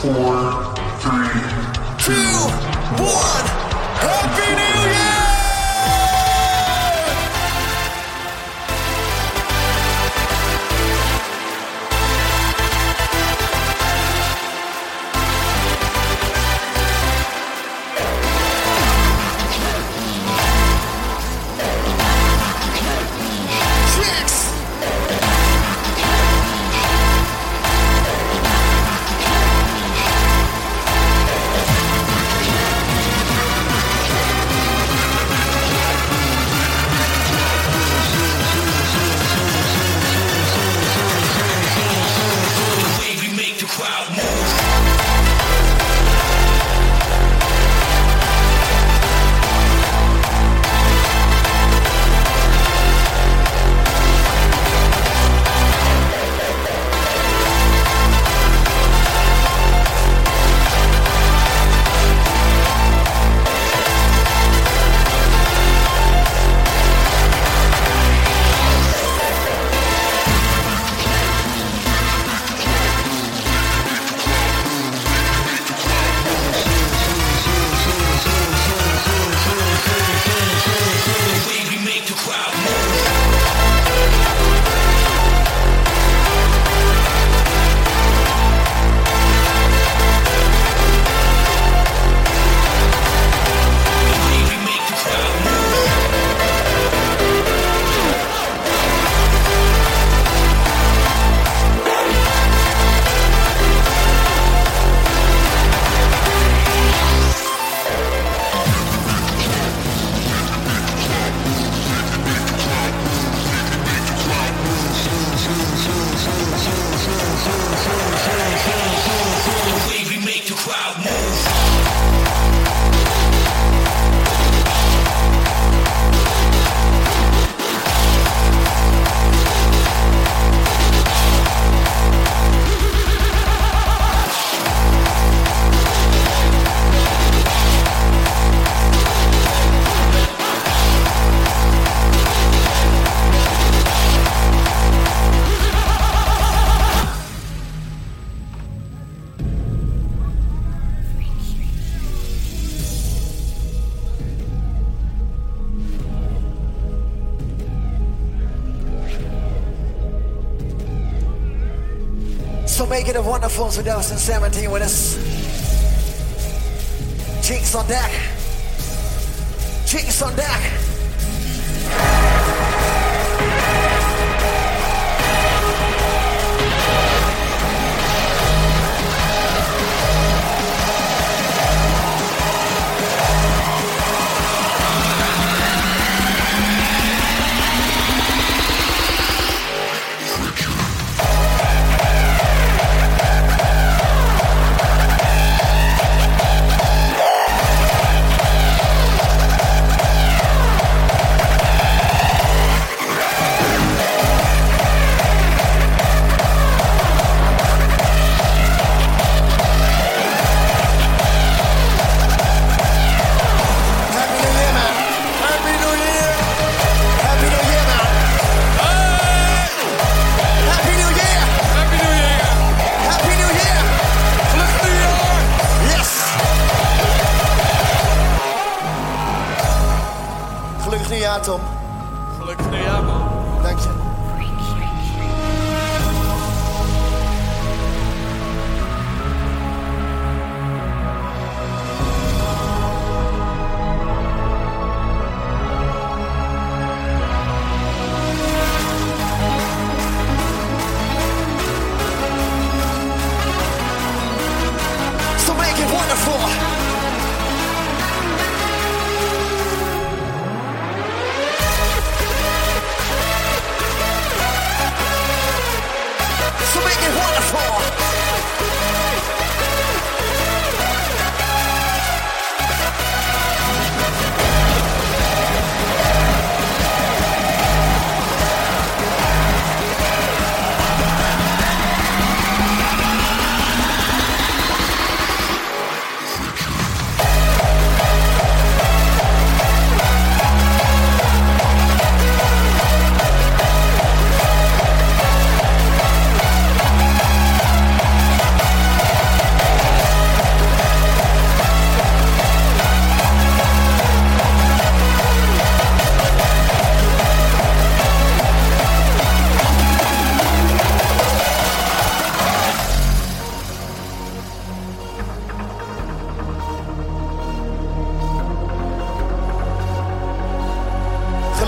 So make it a wonderful 2017 with us. Cheeks on deck. Cheeks on deck. Tom. Gelukkig nieuwjaar, man. Dank je. So make it wonderful.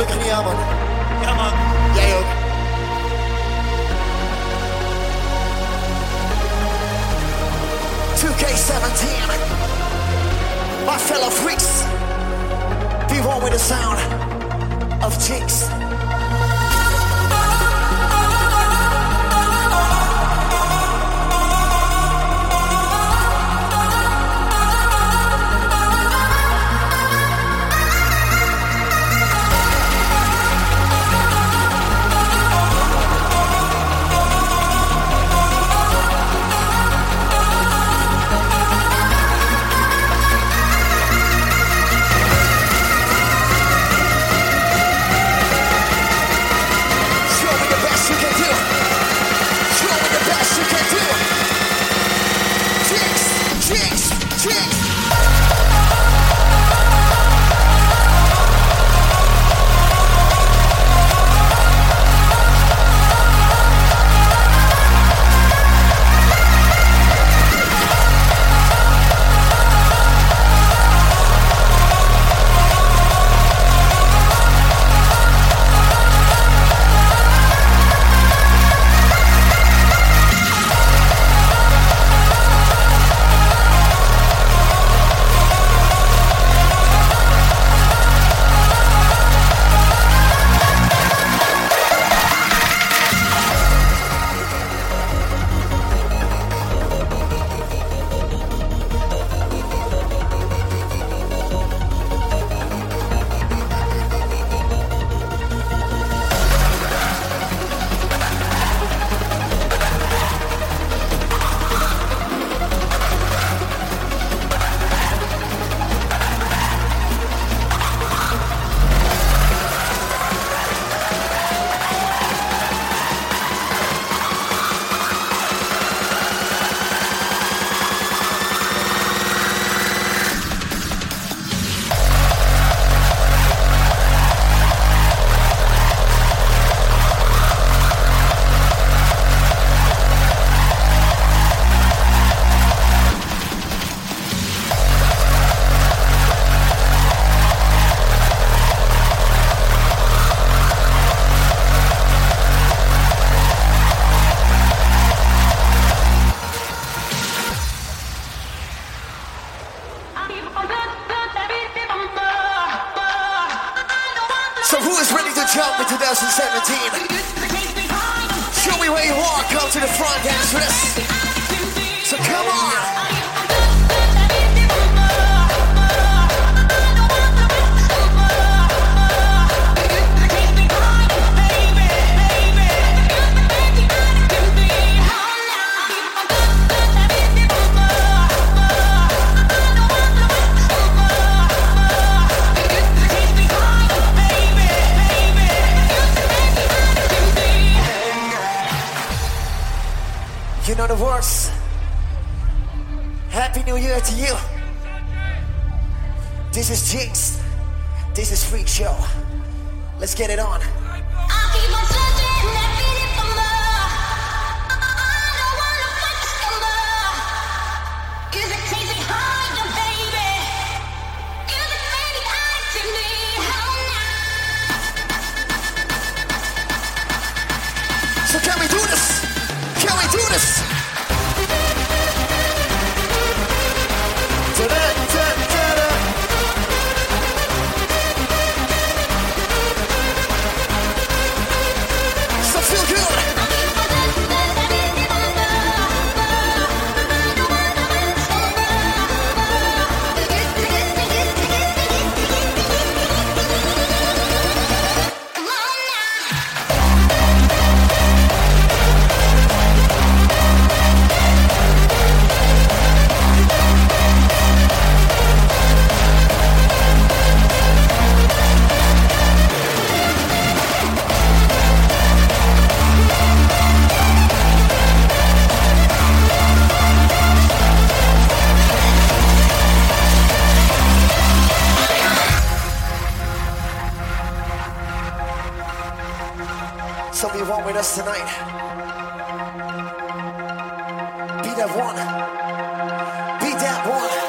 Flickering ja man. Ja man. Jij ook. K17, my fellow freaks, be one with the sound of Jinx. So who is ready to jump in 2017? Show me where you are, come to the front, dancers. So come on. You know the words. Happy New Year to you. This is Jinx. This is Freak Show. Let's get it on. So can we do this? Can we do this? So feel good. So be one with us tonight. Be that one. Be that one.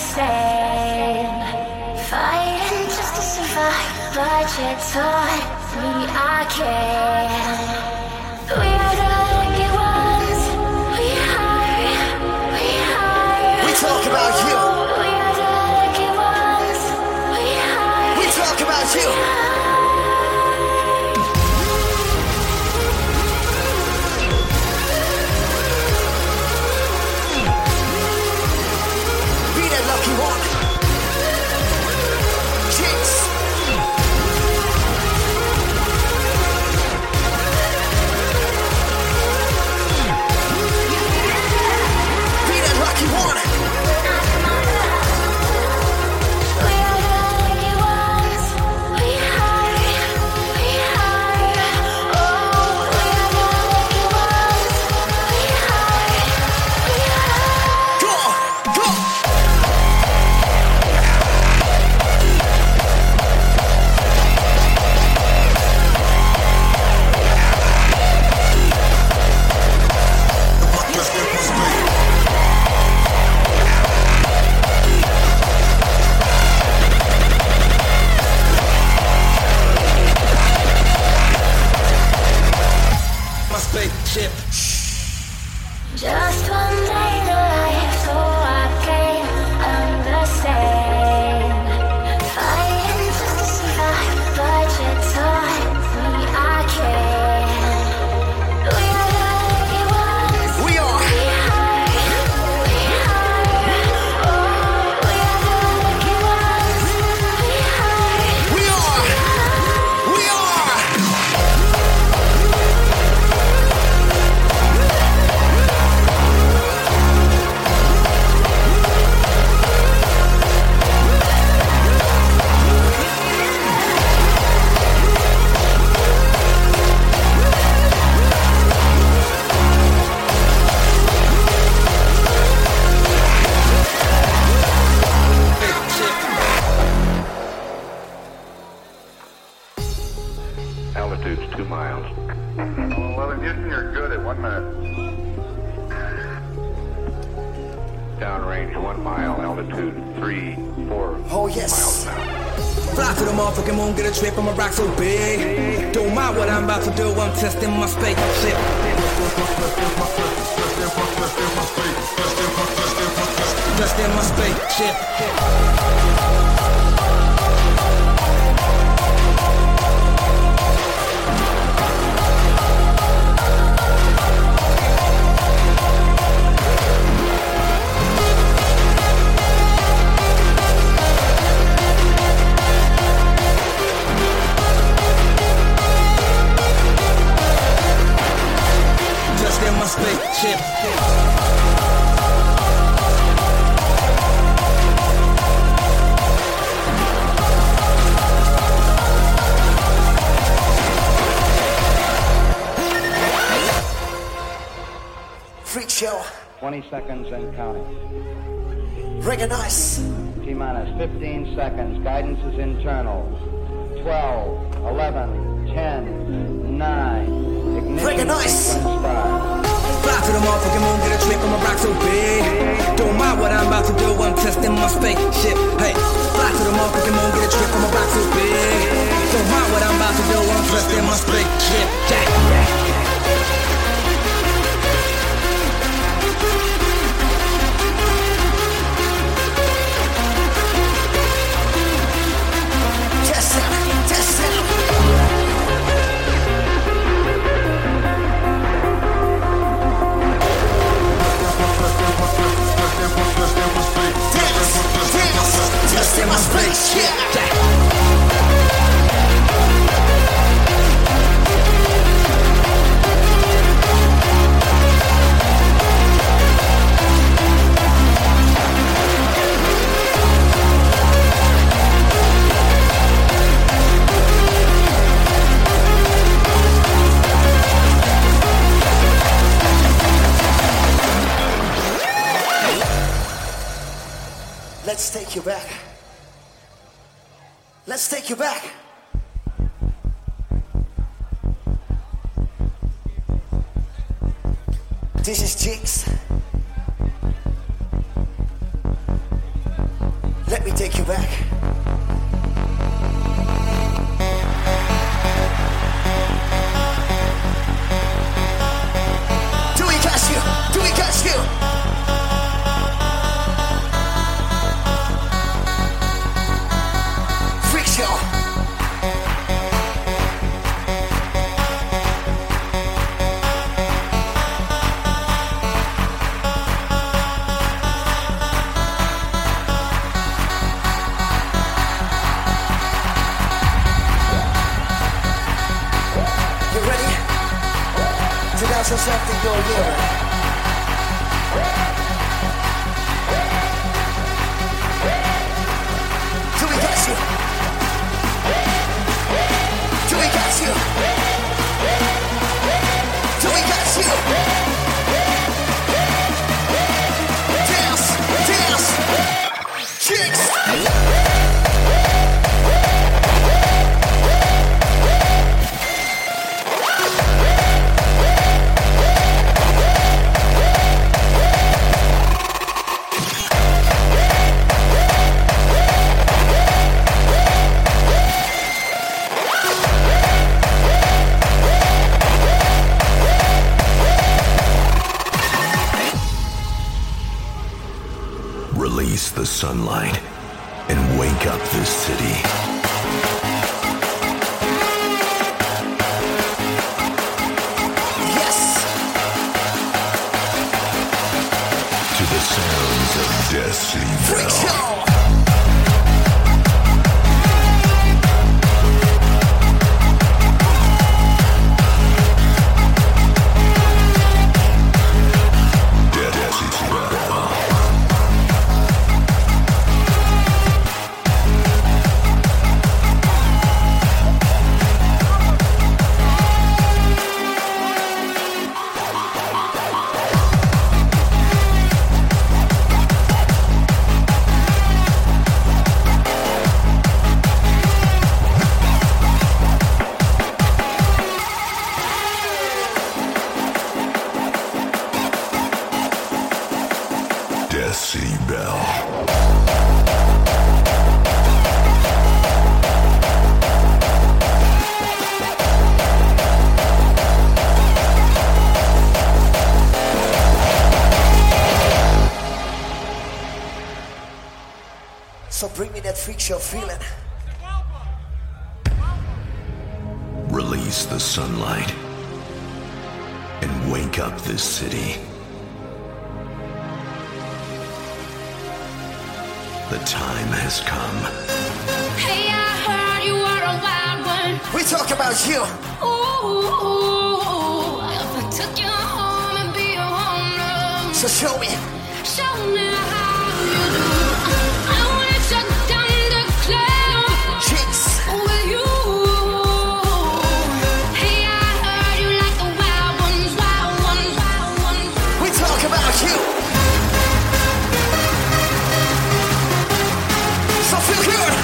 same. Fighting just to survive, but you taught me I can. We are the lucky ones. We are. We talk about you. We are the lucky ones. We talk about you. Be that lucky one. Jinx. Be that lucky one. We are the lucky ones. We are. Oh, we are the lucky ones. We are. Go, go. My spaceship. Just one day to life, so I can understand. Fighting just to survive, but you taught me I can. We are the lucky ones. We are. We are. Oh, we are the lucky ones. We are. We are. Altitude's 2 miles. Well, in Houston, you're good at 1 minute. Downrange 1 mile. Altitude 3, 4 Oh, yes. miles now. Fly to the motherfucking moon, get a trip on my rock so big. Don't mind what I'm about to do, I'm testing my spaceship. Just in my spaceship. Just in my spaceship. Freak show. 20 seconds and counting. Recognize. T-minus 15 seconds. Guidance is internal. 12, 11, 10, 9. Ignition Recognize. sequence start. Fly to the motherfucking moon, get a trip on my rock so big. Don't mind what I'm about to do, I'm testing my spaceship. Hey, fly to the motherfucking moon, get a trip on my rock so big. Don't mind what I'm about to do, I'm testing my spaceship. Jack. Test him. Test him. Dance. Test in my spaceship. Let's take you back. Let's take you back. This is Jinx. Let me take you back. Do we catch you? Do we catch you? Freak show. Something you're hearing. Do we got you? Do we got you? Do we got you? Dance, dance, chicks. Release the sunlight and wake up this city. Yes! To the sounds of Decibel. Freak show! So bring me that freak show feeling. Release the sunlight and wake up this city. The time has come. Hey, I heard you were a wild one. We talk about you. Ooh, if I took you home and be your home. So show me. Show me how you do. I wanna shut down the club. Chicks. With you. Hey, I heard you like the wild ones, wild ones, wild ones. We talk about you. So feel good.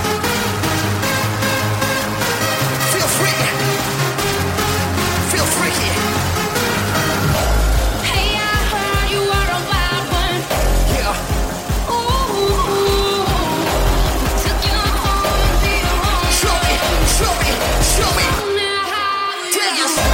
Feel free. Feel freaky. Hey, I heard you were a wild one. Yeah. Ooh, took you home and be your home. Show me. Show me. Show me. Show me how you Dance. do.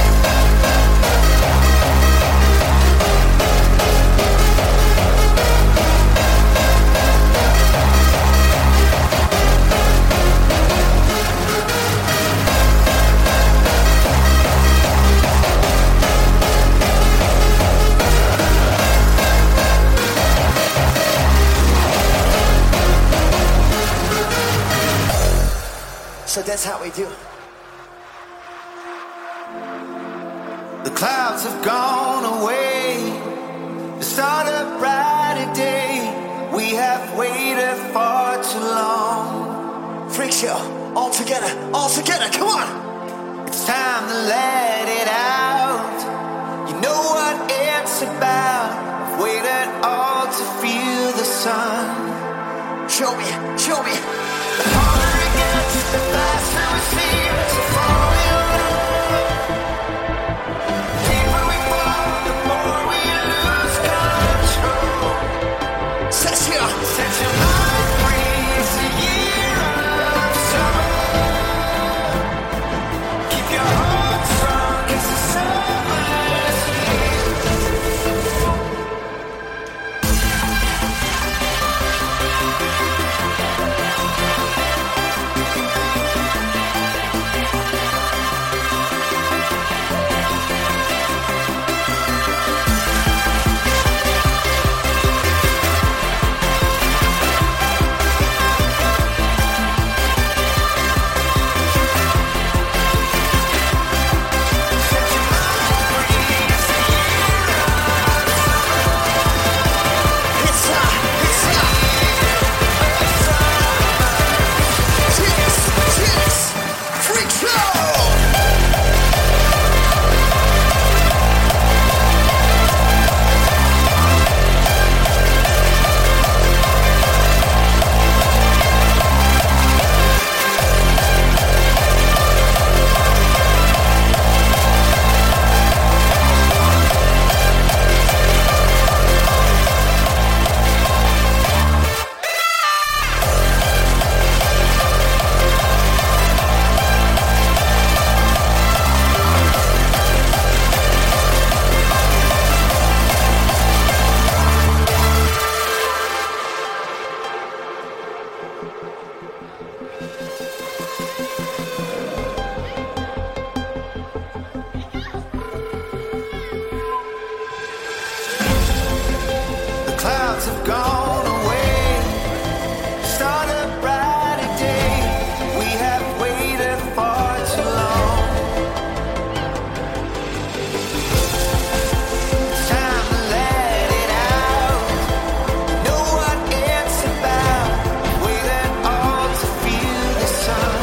So that's how we do. The clouds have gone away to start a brighter day. We have waited far too long. Freak show. All together. All together. Come on. It's time to let it out. You know what it's about. I've waited all to feel the sun. Show me. Show me. The harder it gets, the faster we seem to fall in love. The deeper we fall, the more we lose control. Set you. Set your mind free. Clouds have gone away. Start a brighter day. We have waited far too long. Time to let it out. Know what it's about. Waited all to feel the sun.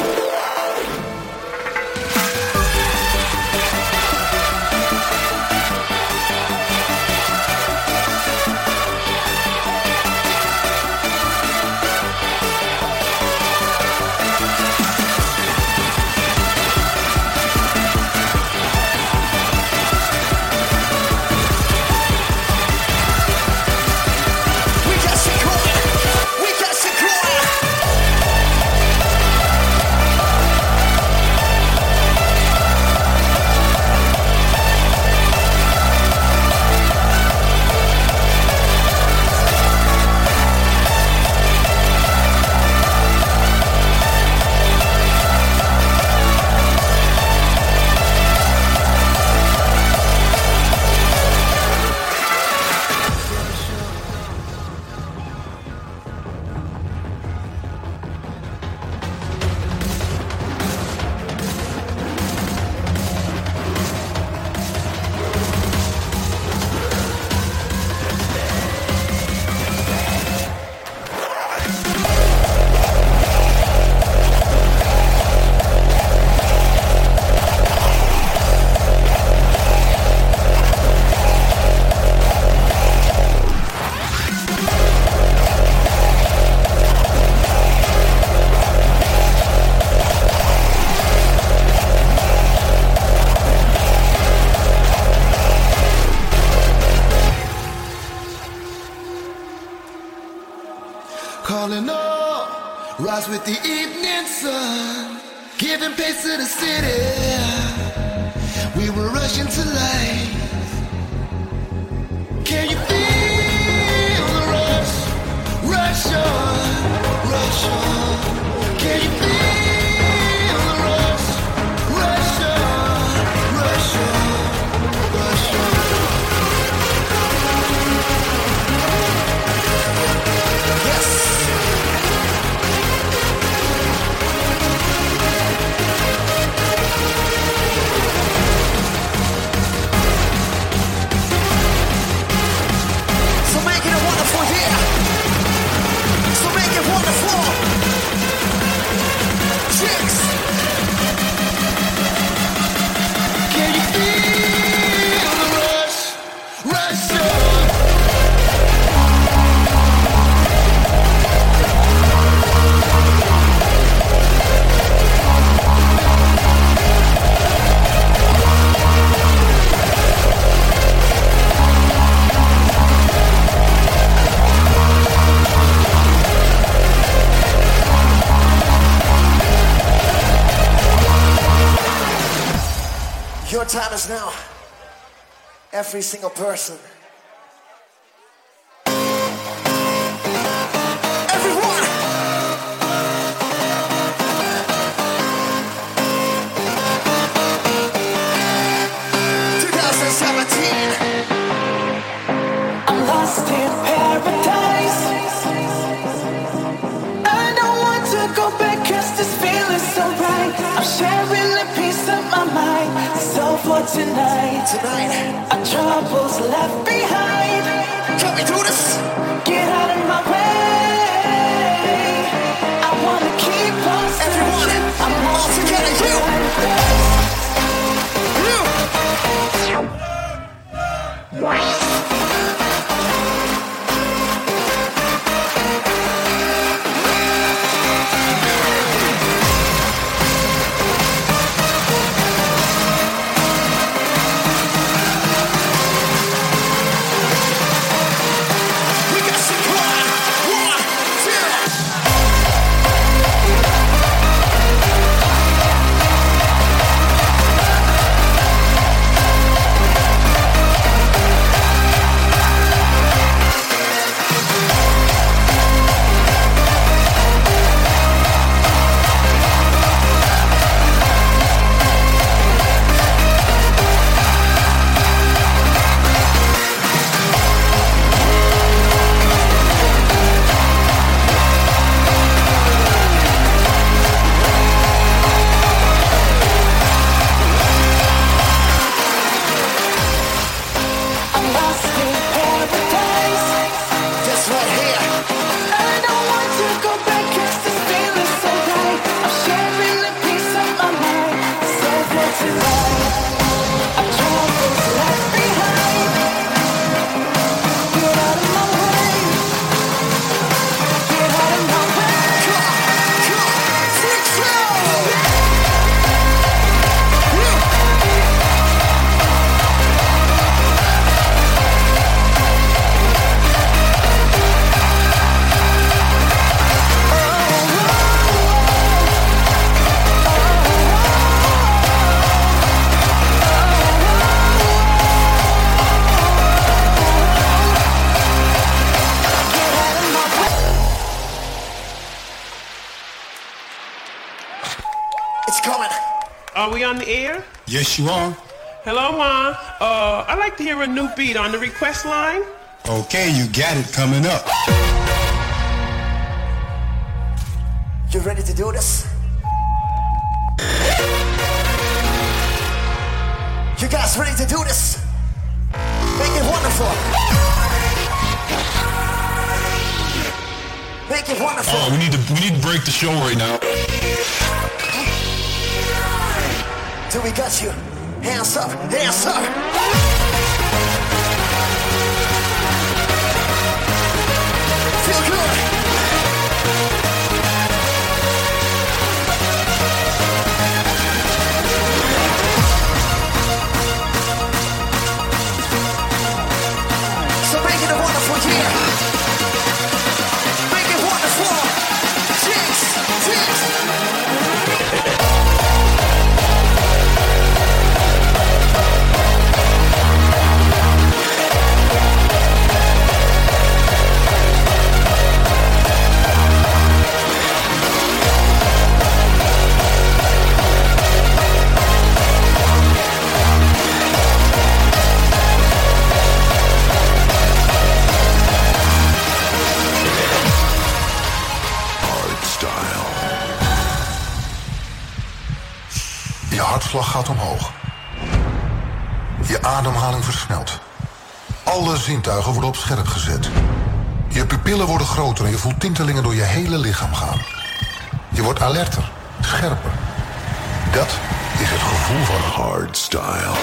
We got Sequoia. We got Sequoia. Calling all, rise with the evening sun, giving pace to the city. We were rushing to life. Can you feel the rush? Rush on, rush on. Can you feel the rush? Rush on, rush on, rush on. Yes. So make it a wonderful year. So make it wonderful. Chicks. Can you feel the rush? Rush on. Your time is now. Every single person. Everyone! I'm lost in paradise. I don't want to go back 'cause this feeling's so right. I'm sharing a piece of my mind. So for tonight, our troubles left behind. Can we do this? Get out of my way. I wanna keep on searching. I'm all together, you. It's coming. Are we on the air? Yes, you are. Hello, Ma. I'd like to hear a new beat on the request line. Okay, you got it coming up. You ready to do this? You guys ready to do this? Make it wonderful. Make it wonderful. Oh, we need to break the show right now. Till we got you. Hands up, hands up. Feel good. So make it a wonderful year. Make it wonderful. Jinx, jinx. Je hartslag gaat omhoog. Je ademhaling versnelt. Alle zintuigen worden op scherp gezet. Je pupillen worden groter en je voelt tintelingen door je hele lichaam gaan. Je wordt alerter, scherper. Dat is het gevoel van hardstyle.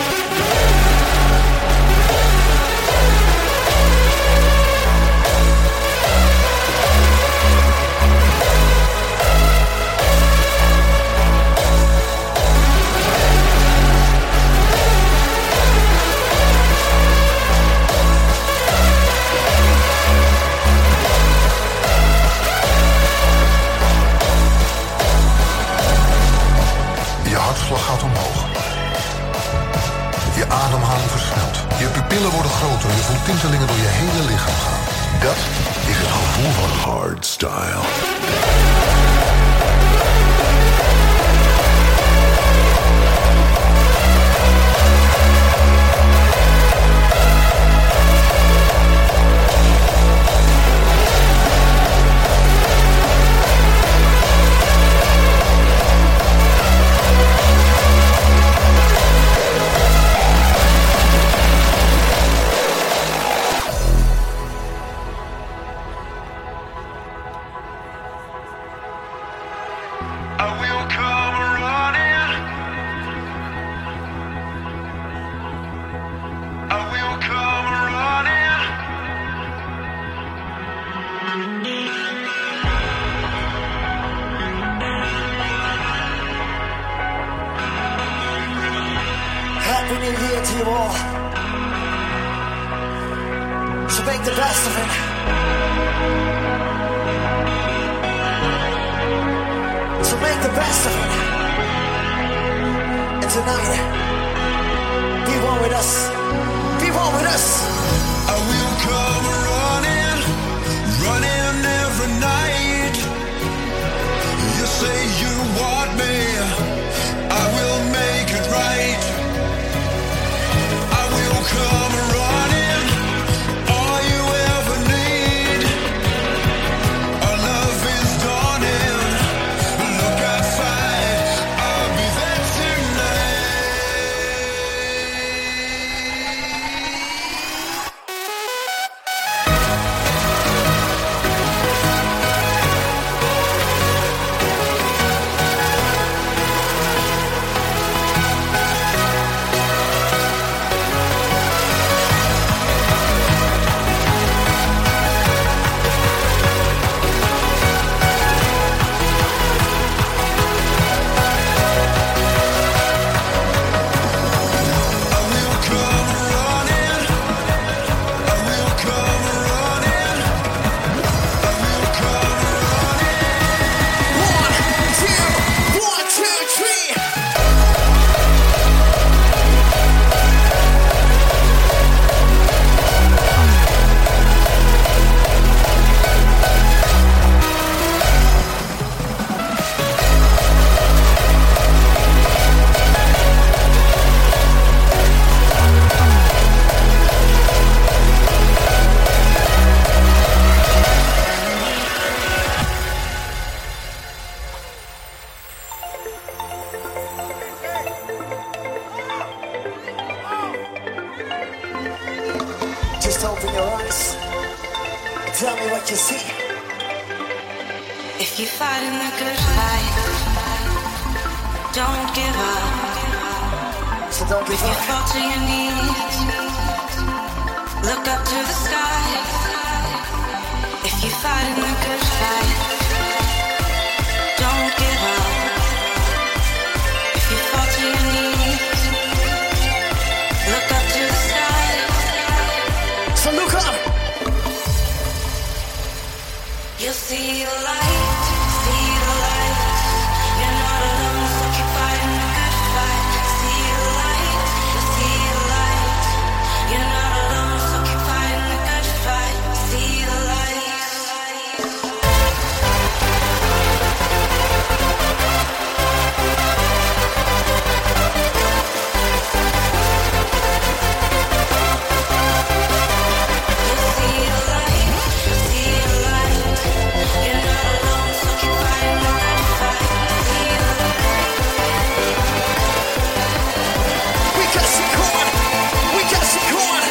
hartslag gaat omhoog. Je ademhaling versnelt. Je pupillen worden groter en je voelt tintelingen door je hele lichaam gaan. Dat is het gevoel van hardstyle. Happy New Year to you all. So make the best of it. So make the best of it. And tonight, be one with us. Be one with us. I will come running, running every night. You say you want me, I will make it right. I will come running, all you ever need. Our love is dawning, look outside, I'll be there tonight. If you're fighting the good fight, don't give up. So don't give if you fall to your knees, look up to the sky. If you're fighting the good fight, don't give up. If you fall to your knees, look up to the sky. So look up. You'll see the light, see the light. You're not alone, so keep fighting the good fight. See the light, you'll see the light. You're not alone, so keep fighting the good fight. See the light. You'll see the light, you'll see the light. You're not alone, so keep fighting the good fight. See the light. We got some corn. We got some corn.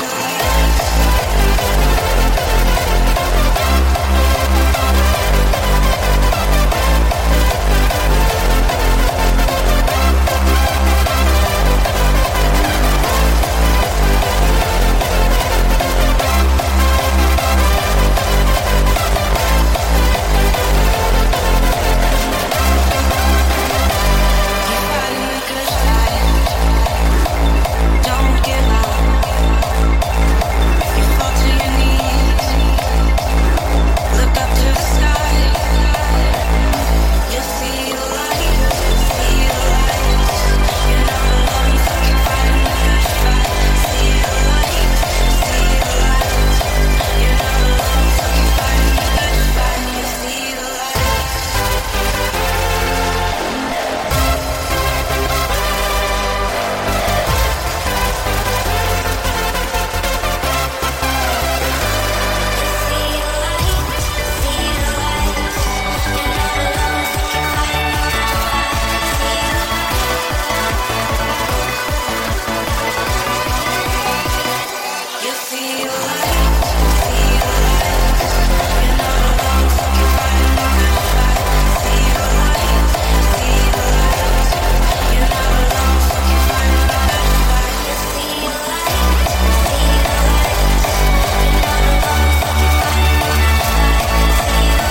Keep fighting the good fight. Don't give up. If you fall to your knees, look up to the sky. You'll see the light, see the light. You're not alone, so keep fighting the good fight. See the light, see the light. You're not alone, so keep fighting the good fight. You see the light. You see the light, see the light. You're not alone, so keep fighting the good fight. See the light, see the light. You're not alone, so keep fighting the good fight. You see the light, see the light. You're not alone, so keep fighting the good fight. See the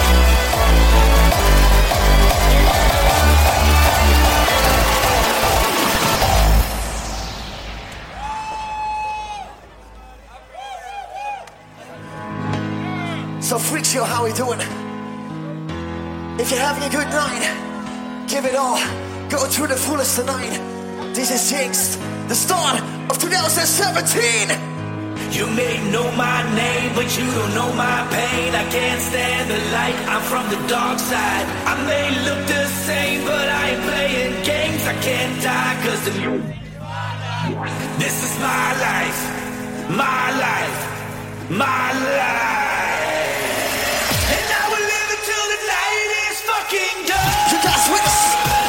light. You're not alone, so keep fighting the good fight. So freak show, how we doing? If you're having a good night, give it all. Go to the fullest tonight. This is Jinx, the start of 2017. You may know my name, but you don't know my pain. I can't stand the light, I'm from the dark side. I may look the same, but I ain't playing games. I can't die cause of you. This is my life, my life, my life. And I will live until the night is fucking done. You guys with us?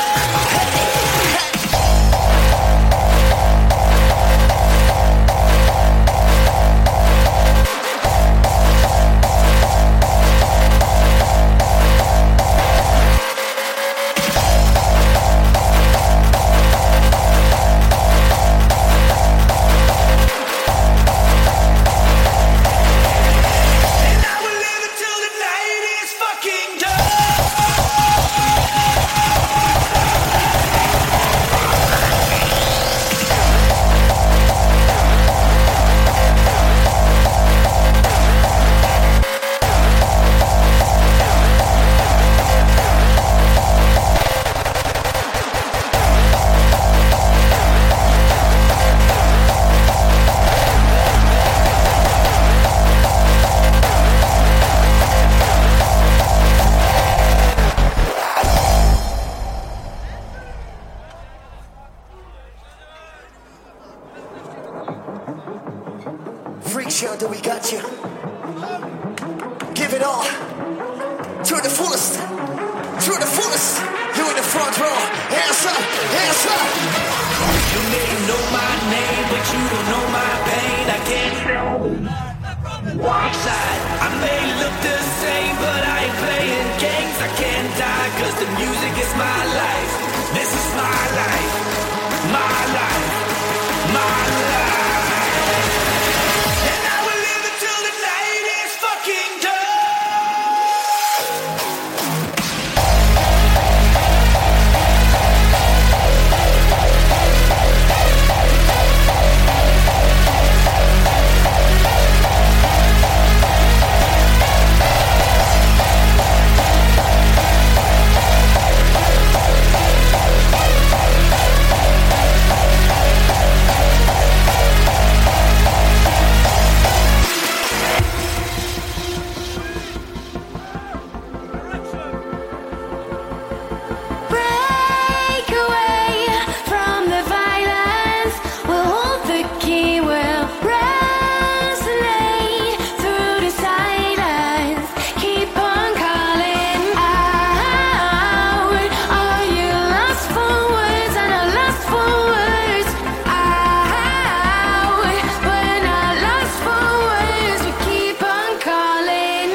And I will live until the night is fucking done. Freak show, do we got you? Give it all. To the fullest. To the fullest. You in the front row. Hands up. Hands up. You may know my name, but you don't know my pain. I can't tell the dark side. I may look look the same, but I ain't playing games. I can't die, cause the music is my life. This is my life, my life, my life. And I will live until the night is fucking done. Break away from the violence. We'll hold the key. We'll resonate through the silence. Keep on calling out. Are you lost for words? And I'm lost for words. Out. We're not lost for words. We keep on calling.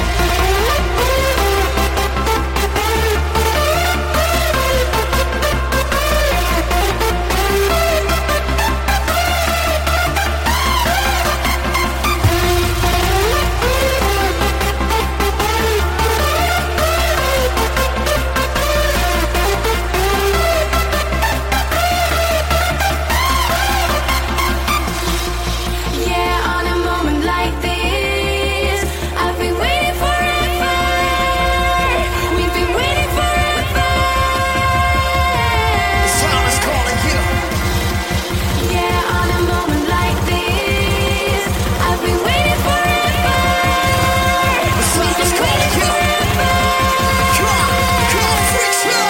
Yeah, on a moment like this, I've been waiting forever. We've been waiting forever. The sound is calling you. Yeah, on a moment like this, I've been waiting forever. The sound is calling you. Come on, freak show.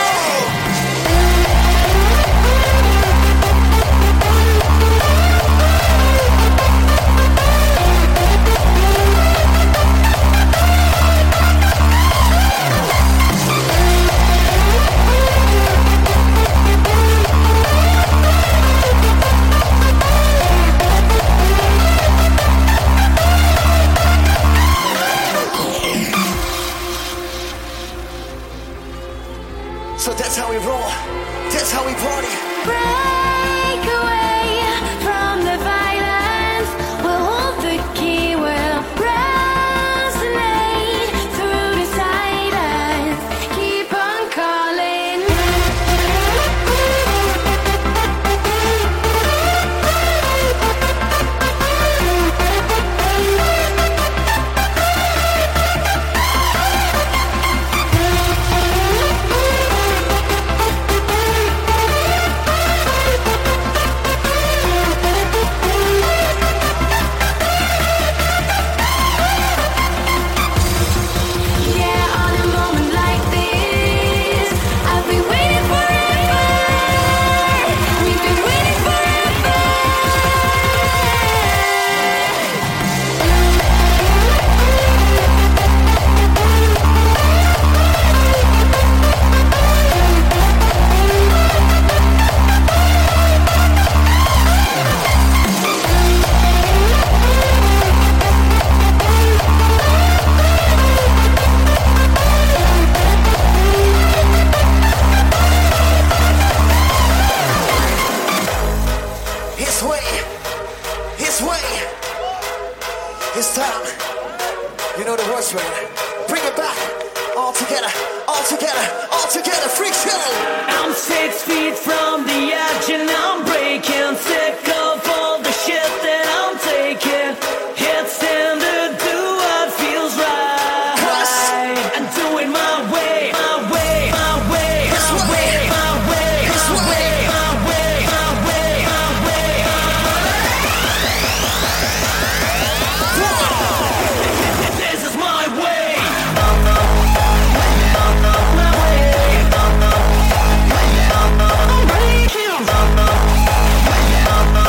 So that's how we roll. That's how we party. Break away from the violence. We'll hold the key. We'll resonate through the silence. Keep on calling. Yeah, on a moment like this, I've been waiting forever. We've been waiting forever. His way. His way. His time. You know the words, right? Bring it back. All together. All together. All together. Freak show. I'm 6 feet from the edge and I'm breaking. Sick of all the shit that I'm taking. Hit stand to do what feels right. And do it my way, my way, my way, my way, my way, my way, my way, my way, my way. This is my way. My way. I'm breaking.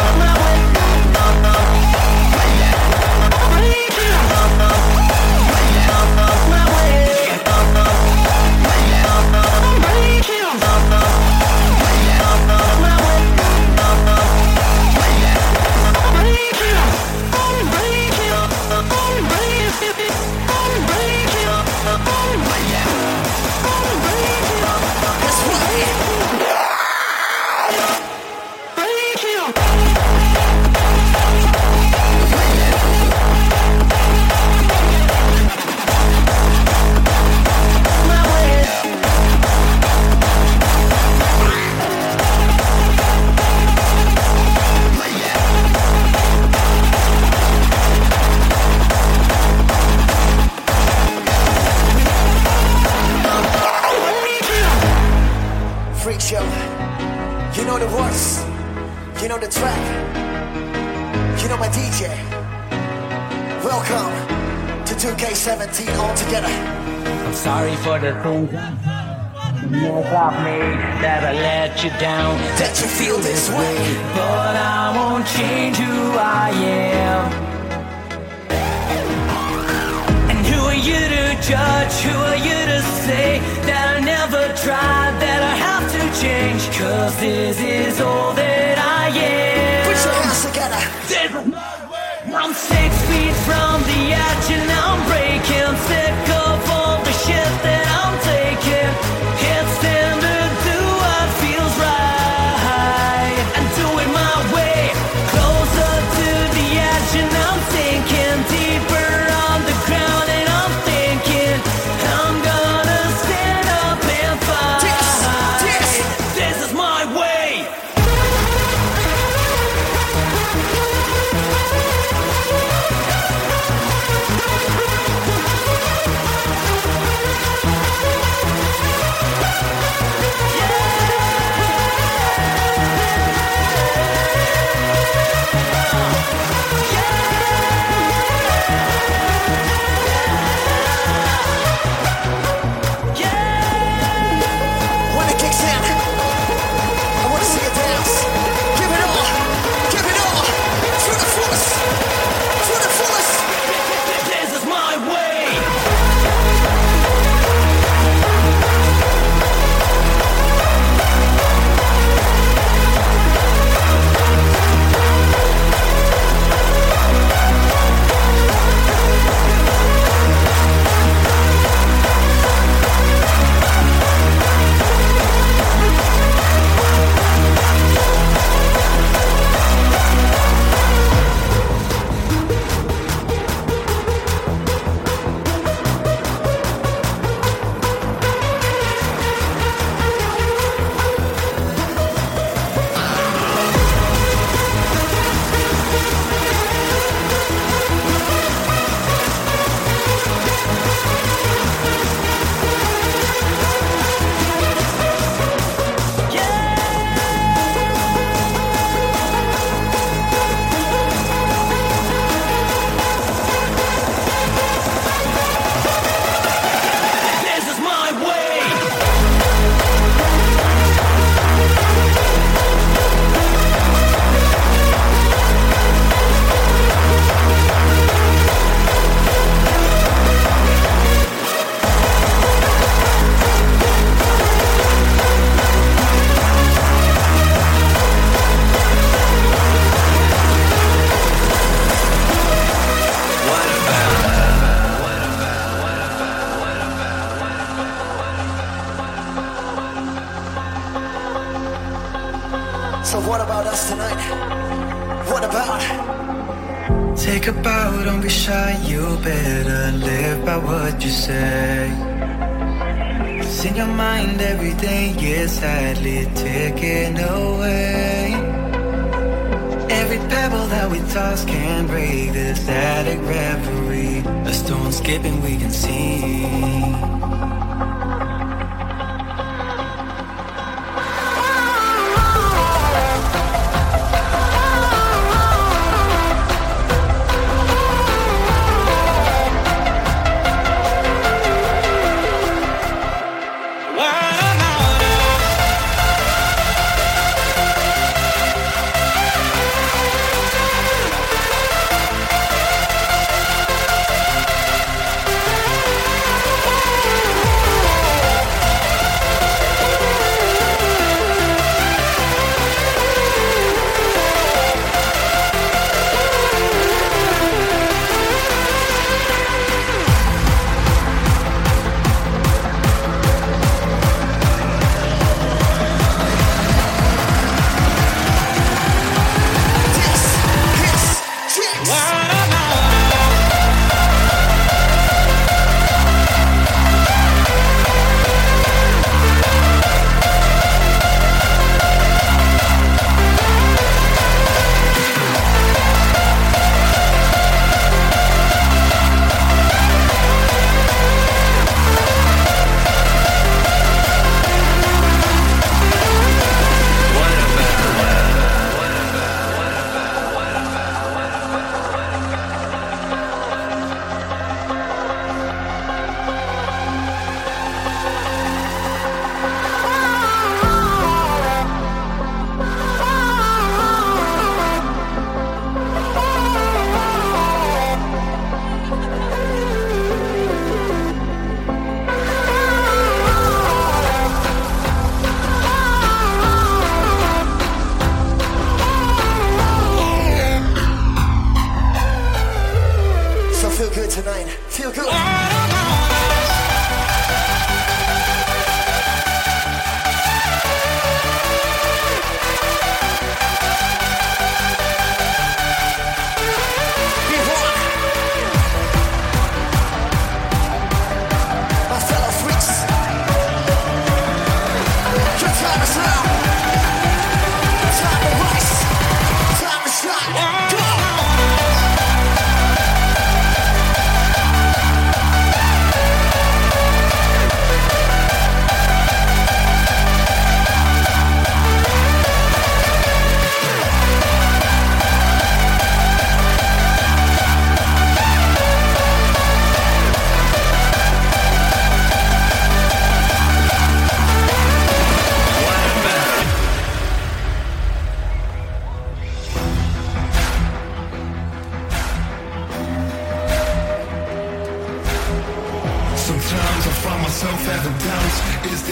show. You know the words, you know the track, you know my DJ. Welcome to 2K17 all together. I'm sorry for the things I've made that I let you down, that you feel this way. But I won't change who I am. And who are you to judge? Who are you to say that I never tried, that I have to change? 'Cause this is all that I am. Put your hands together. I'm 6 feet from the edge and I'm breaking, sick of all the shit that I'm taking. It's time to do what feels right and do it my way. Closer to the edge and I'm sinking deeper on the ground, and I'm thinking I'm gonna stand up and fight. This is my way. So what about us tonight? What about? Take a bow, don't be shy, you better live by what you say. It's in your mind every day, is sadly taken away. Every pebble that we toss can break this static reverie. A stone skipping we can see.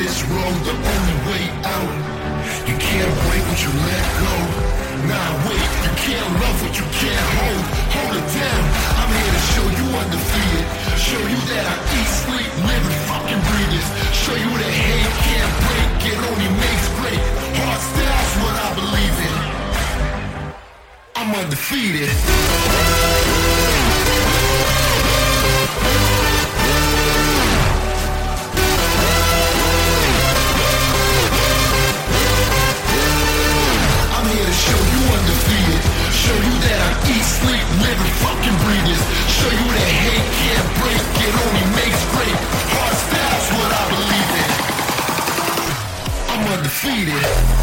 this road the only way out. You can't break what you let go. Nah, wait, you can't love what you can't hold. Hold it down, I'm here to show you undefeated. Show you that I eat, sleep, live, and fucking breathe this. Show you that hate can't break, it only makes great. Hard style's what I believe in. I'm undefeated. I'm here to show you undefeated. Show you that I eat, sleep, live, and fucking breathe this. Show you that hate can't break, it only makes great. Hard style's what I believe in. I'm undefeated.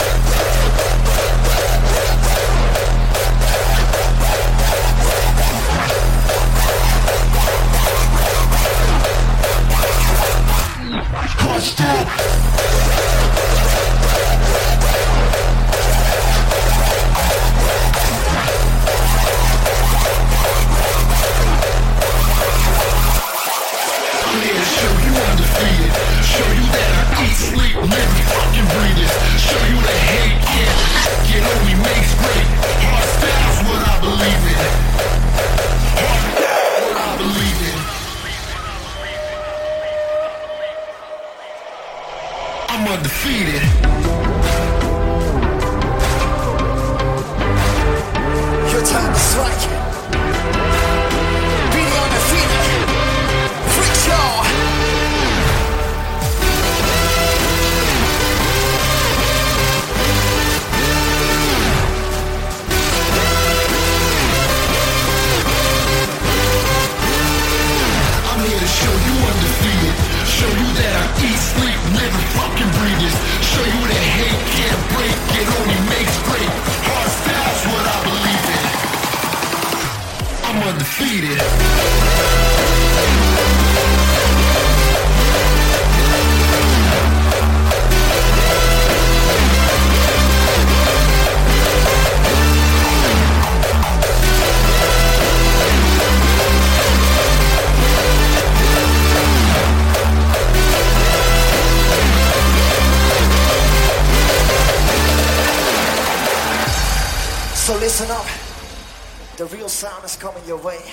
So listen up, the real sound is coming your way.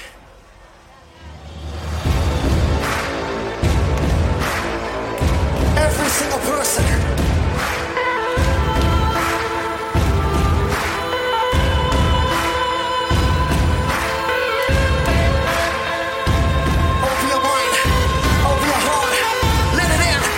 Every single person. Open your mind, open your heart, let it in.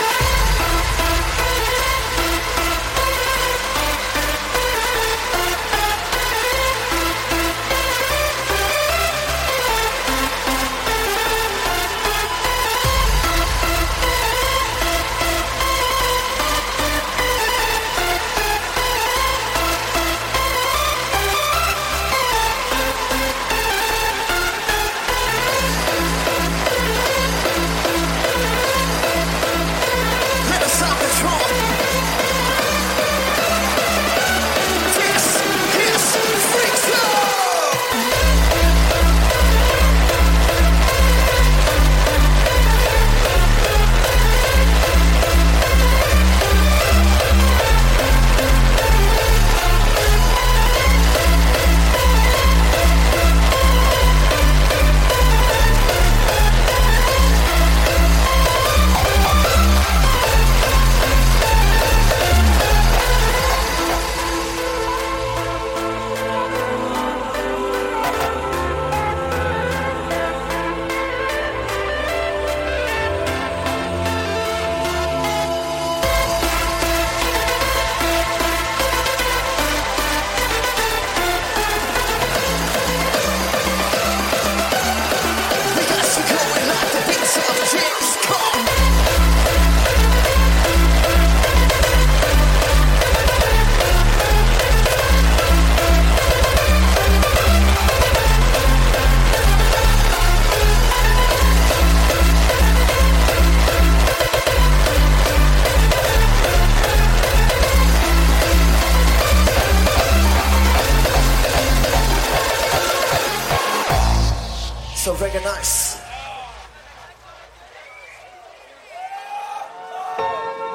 So recognize.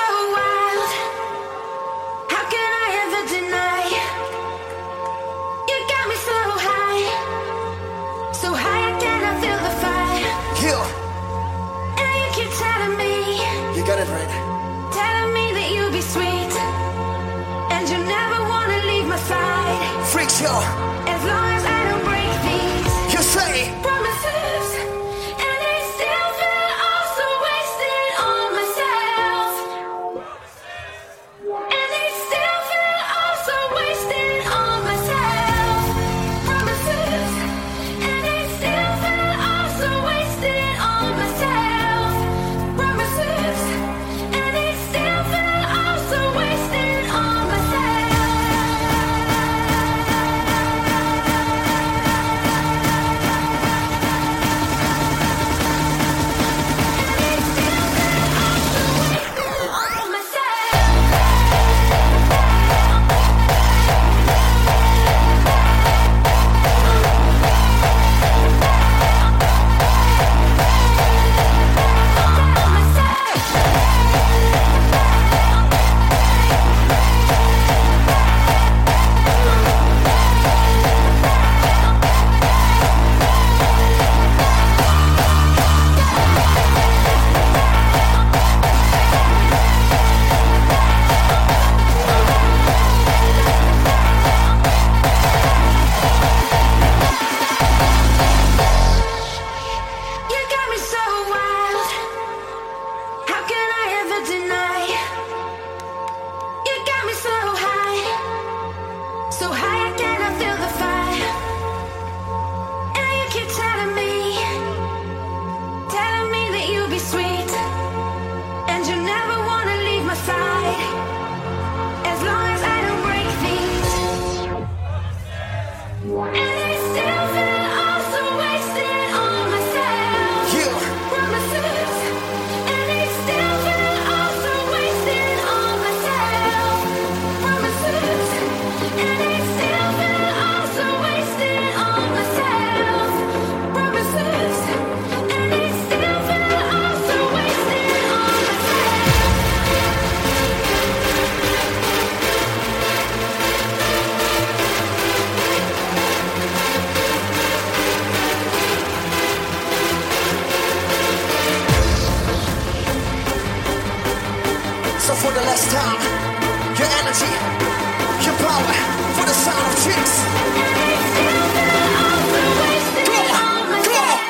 so wild. How can I ever deny? You got me so high. So high I cannot feel the fire. Yeah. And you keep telling me. You got it right. Telling me that you'll be sweet. And you never wanna leave my side. Freak show. As long as I don't break these. You say. Promises. And they still feel all so wasted on myself. And they still feel all so wasted on myself. Promises. And they still feel all so wasted on myself. Promises. And they still feel all so wasted on myself. You got me so wild. How can I ever deny? You got me so high. So high I cannot feel the fire. And you keep telling me that you'll be sweet. And you never wanna leave my side. As long as I don't break these. And they still feel all so wasted on myself. Yeah. Promises. And they still feel all so wasted on myself. Promises. And they still feel all so wasted on myself. Promises. And they still feel all so wasted on So for the last time, your energy, your power, for the sound of chicks. Go on, go on.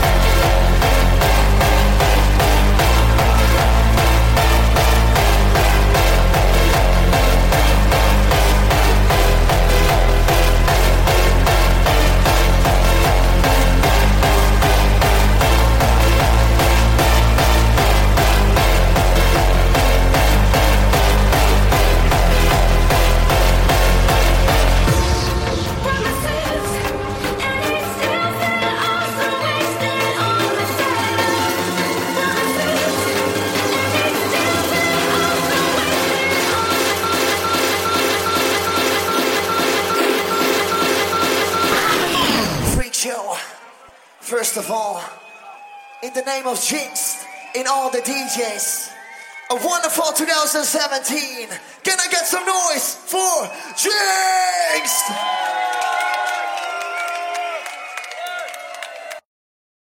First of all, in the name of Jinx, in all the DJs, a wonderful 2017. Can I get some noise for Jinx?